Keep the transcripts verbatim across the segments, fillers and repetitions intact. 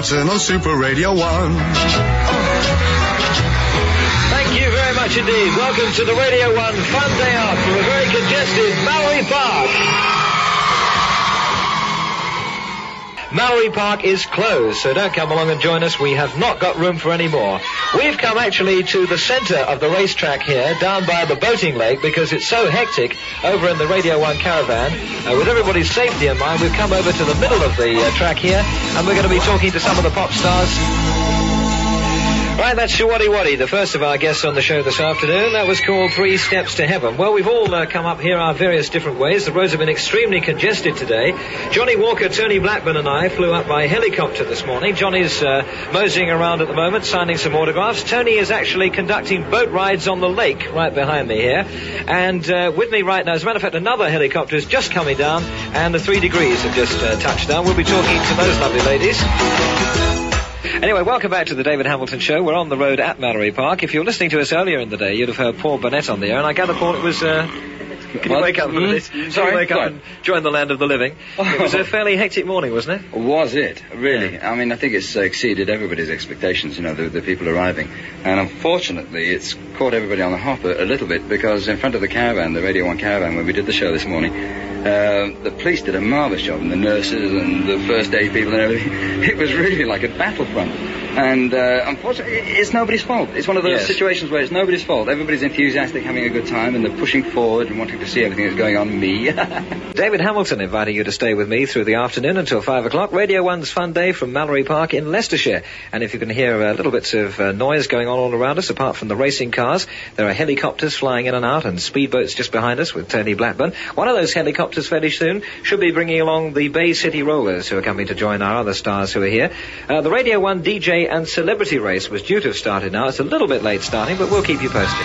Hamilton on Super Radio one. Thank you very much indeed. Welcome to the Radio one Fun Day Off from a very congested Mallory Park. Mallory Park is closed, so don't come along and join us. We have not got room for any more. We've come actually to the centre of the racetrack here, down by the boating lake, because it's so hectic over in the Radio one caravan. Uh, with everybody's safety in mind, we've come over to the middle of the uh, track here, and we're going to be talking to some of the pop stars. Right, that's Shawaddy Waddy, the first of our guests on the show this afternoon. That was called Three Steps to Heaven. Well, we've all uh, come up here our various different ways. The roads have been extremely congested today. Johnny Walker, Tony Blackburn and I flew up by helicopter this morning. Johnny's uh, moseying around at the moment, signing some autographs. Tony is actually conducting boat rides on the lake right behind me here. And uh, with me right now, as a matter of fact, another helicopter is just coming down, and the three degrees have just uh, touched down. We'll be talking to those lovely ladies. Anyway, welcome back to the David Hamilton Show. We're on the road at Mallory Park. If you were listening to us earlier in the day, you'd have heard Paul Burnett on the air, and I gather, Paul, it was... Uh, can you wake up a minute? Mm-hmm. Sorry, can you wake up and join the land of the living? Oh. It was a fairly hectic morning, wasn't it? Was it? Really? Yeah. I mean, I think it's uh, exceeded everybody's expectations, you know, the, the people arriving. And unfortunately, it's caught everybody on the hop a, a little bit, because in front of the caravan, the Radio one caravan, when we did the show this morning, uh, the police did a marvellous job, and the nurses and the first aid people and everything. It was really like a battlefront. And uh, unfortunately, it's nobody's fault. It's one of those yes. situations where it's nobody's fault. Everybody's enthusiastic, having a good time, and they're pushing forward and wanting to see everything that's going on. Me. David Hamilton inviting you to stay with me through the afternoon until five o'clock. Radio one's Fun Day from Mallory Park in Leicestershire. And if you can hear uh, little bits of uh, noise going on all around us, apart from the racing cars, there are helicopters flying in and out and speedboats just behind us with Tony Blackburn. One of those helicopters fairly soon should be bringing along the Bay City Rollers, who are coming to join our other stars who are here. Uh, the Radio one D J and Celebrity Race was due to have started now. It's a little bit late starting, but we'll keep you posted.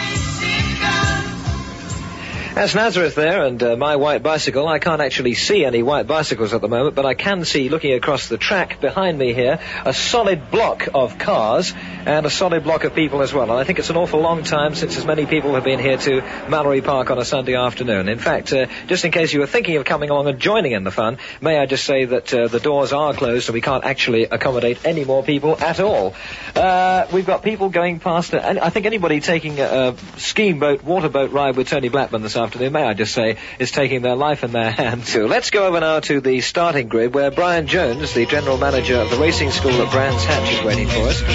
That's Nazareth there, and uh, my white bicycle. I can't actually see any white bicycles at the moment, but I can see, looking across the track behind me here, a solid block of cars and a solid block of people as well. And I think it's an awful long time since as many people have been here to Mallory Park on a Sunday afternoon. In fact, uh, just in case you were thinking of coming along and joining in the fun, may I just say that uh, the doors are closed and we can't actually accommodate any more people at all. Uh, we've got people going past, uh, and I think anybody taking a, a skiing boat, water boat ride with Tony Blackburn this afternoon, may I just say, is taking their life in their hands too. Let's go over now to the starting grid, where Brian Jones, the general manager of the racing school at Brands Hatch, is waiting for us.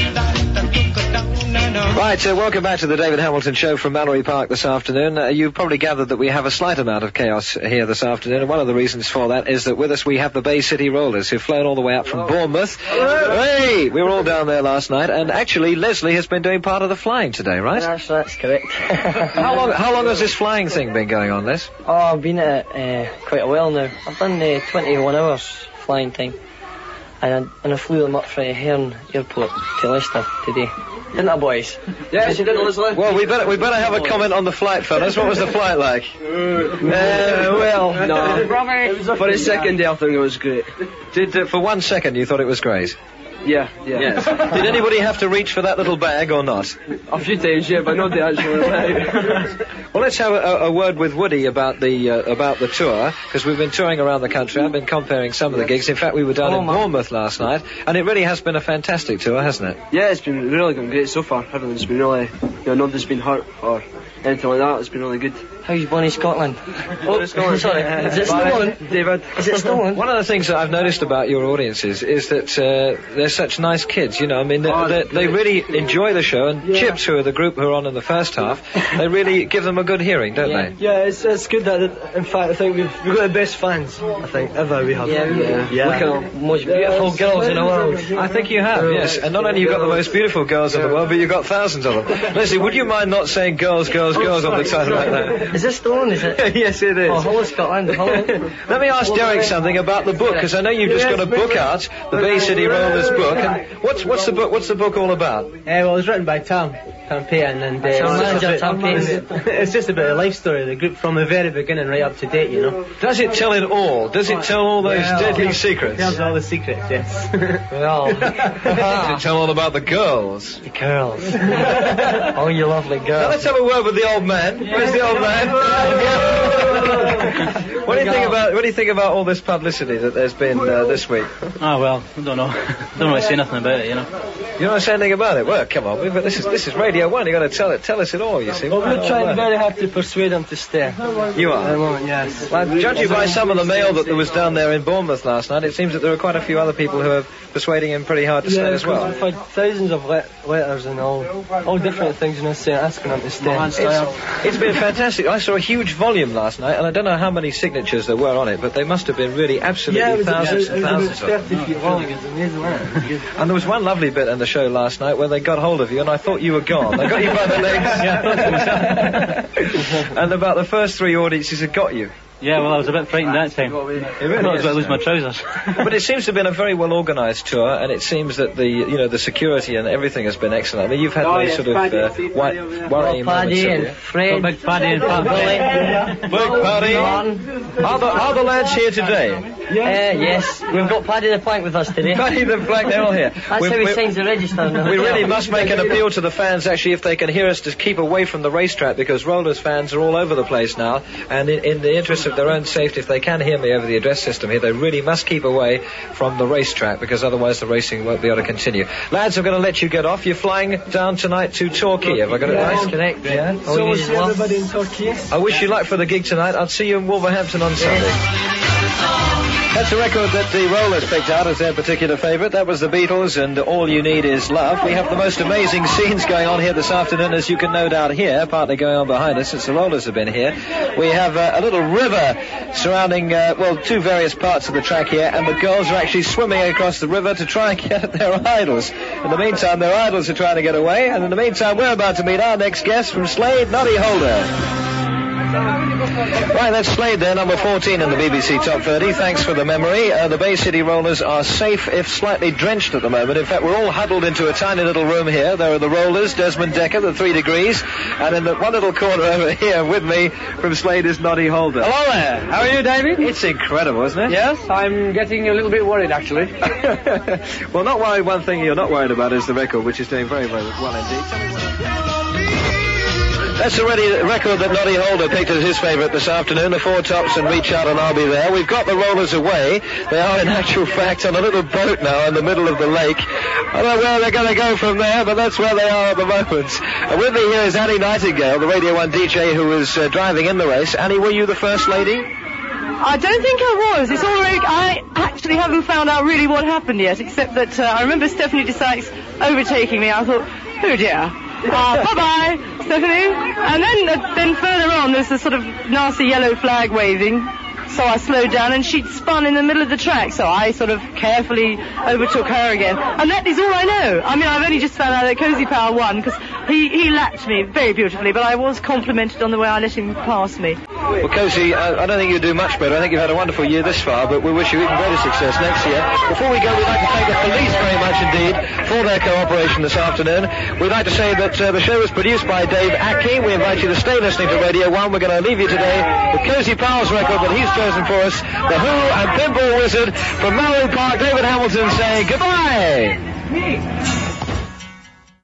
Right, so welcome back to the David Hamilton Show from Mallory Park this afternoon. Uh, you've probably gathered that we have a slight amount of chaos here this afternoon, and one of the reasons for that is that with us we have the Bay City Rollers, who've flown all the way up from Bournemouth. Hey, we were all down there last night, and actually Leslie has been doing part of the flying today, right? That's, that's correct. How long, how long has this flying thing been going on, Les? Oh, I've been at it uh, quite a while now. I've done uh, twenty-one hours flying time. And I, and I flew them up from Herne Airport to Leicester today. Didn't I, boys? Yes, you did, Leslie. Well, we better we better have a comment on the flight, fellas. What was the flight like? Uh, well, no. For a second day, I think it was great. Did uh, for one second you thought it was great? Yeah, yeah. Yes. Did anybody have to reach for that little bag or not? A few times, yeah, but nobody actually went. Well, let's have a, a word with Woody about the uh, about the tour, because we've been touring around the country. I've been comparing some of the gigs. In fact, we were down oh, in man. Bournemouth last night, and it really has been a fantastic tour, hasn't it? Yeah, it's been really going great so far. Everything's been really, you know, nobody's been hurt or anything like that. It's been really good. How's Bonnie Scotland? Oh, Scotland. Sorry, is it stolen? David. Is it stolen? One of the things that I've noticed about your audiences is that uh, they're such nice kids, you know. I mean, they, Oh, they, they really enjoy the show, and Yeah. Chips, who are the group who are on in the first half, they really give them a good hearing, don't Yeah. they? Yeah, it's it's good that, in fact, I think we've, we've got the best fans, I think, ever we have. Yeah, yeah. Yeah. Look at the most beautiful girls in the world. I think you have, yes. And not only you've got the most beautiful girls in the world, but you've got thousands of them. Leslie, would you mind not saying girls, girls, girls all the time like that? Is it stolen, is it? Yes, it is. Oh, hello Scotland, hello. Let me ask Derek something about the book, because I know you've just got a book out, the Bay City Rollers book. And what's what's the book? What's the book all about? Uh, well, it was written by Tam, Tam Payton, and uh, That's our it's, manager, just a Tam bit, Payton. it's just about the life story of the group from the very beginning right up to date, you know. Does it tell it all? Does it tell all those Well, deadly it secrets? tells all the secrets, yes. Well, Does it tell all about the girls? the girls. Oh, you lovely Now girls. let's have a word with the old man. Where's the old man? What do you think about What do you think about all this publicity that there's been uh, this week? Oh well, I don't know. Don't really say nothing about it, you know. You don't say anything about it? Well, come on, we've, this is this is Radio One. You got to tell it, tell us it all. You see. Well, we're trying very hard to persuade them to stay. You are. At the moment, yes. Well, judging by some of the mail that there was down there in Bournemouth last night, it seems that there are quite a few other people who are persuading him pretty hard to yeah, stay as well. We've had thousands of le- letters and all, all different things, you know, saying, asking them to stay. It's, it's been fantastic. I saw a huge volume last night, and I don't know how many signatures there were on it, but they must have been really absolutely yeah, it was, thousands it was, and it was thousands of them. thirty feet long. It was amazing, wasn't it? And there was one lovely bit in the show last night where they got hold of you, and I thought you were gone. They got you by the legs. And about the first three audiences had got you. Yeah, well, I was a bit frightened that time. It I really thought I was is. about to lose my trousers. But it seems to have been a very well organised tour, and it seems that the you know the security and everything has been excellent. I mean, you've had Oh, those yes, sort of Paddy, uh, see wi- Paddy over there. worrying Well, moments. Paddy have and you? Fred. Big Paddy and Pat Billy. Look, Paddy. Are the, are the lads here today? Uh, yes, we've got Paddy the Plank with us today. Paddy the Black, they're all here. That's We- how he we- signs the register. in the We hotel. really must make an appeal to the fans, actually, if they can hear us, to keep away from the racetrack, because Rollers fans are all over the place now, and in, in the interest of their own safety, if they can hear me over the address system here, they really must keep away from the racetrack, because otherwise the racing won't be able to continue. Lads, I'm going to let you get off. You're flying down tonight to Torquay, have I got it Yes, right? correct. Yeah. So we'll see everybody in Turkey. I wish you luck for the gig tonight. I'll see you in Wolverhampton on Sunday. That's a record that the Rollers picked out as their particular favourite. That was the Beatles and All You Need Is Love. We have the most amazing scenes going on here this afternoon, as you can no doubt hear, partly going on behind us since the Rollers have been here. We have uh, a little river surrounding, uh, well, two various parts of the track here, and the girls are actually swimming across the river to try and get at their idols. In the meantime, their idols are trying to get away, and in the meantime, we're about to meet our next guest from Slade, Noddy Holder. Right, that's Slade there, number fourteen in the B B C Top thirty. Thanks for the memory. Uh, the Bay City Rollers are safe, if slightly drenched at the moment. In fact, we're all huddled into a tiny little room here. There are the Rollers, Desmond Decker, the Three Degrees, and in the one little corner over here with me from Slade is Noddy Holder. Hello there. How are you, David? It's incredible, isn't it? Yes, I'm getting a little bit worried, actually. Well, not worried. One thing you're not worried about is the record, which is doing very, very well indeed. Tell me what- That's already a record that Noddy Holder picked as his favourite this afternoon, the Four Tops and Reach Out and I'll Be There. We've got the Rollers away. They are in actual fact on a little boat now in the middle of the lake. I don't know where they're going to go from there, but that's where they are at the moment. And with me here is Annie Nightingale, the Radio one D J who was uh, driving in the race. Annie, were you the first lady? I don't think I was. It's all very, I actually haven't found out really what happened yet, except that uh, I remember Stephanie DeSykes overtaking me. I thought, oh dear. Uh, bye-bye, Stephanie. And then uh, then further on, there's a sort of nasty yellow flag waving. So I slowed down and she'd spun in the middle of the track. So I sort of carefully overtook her again. And that is all I know. I mean, I've only just found out that Cozy Powell won because he, he lapped me very beautifully, but I was complimented on the way I let him pass me. Well, Cozy, uh, I don't think you'll do much better. I think you've had a wonderful year this far, but we wish you even greater success next year. Before we go, we'd like to thank the police very much indeed for their cooperation this afternoon. We'd like to say that uh, the show was produced by Dave Atke. We invite you to stay listening to Radio one. We're going to leave you today with Cozy Powell's record that he's chosen for us, The Who and Pinball Wizard. From Mallory Park, David Hamilton saying goodbye.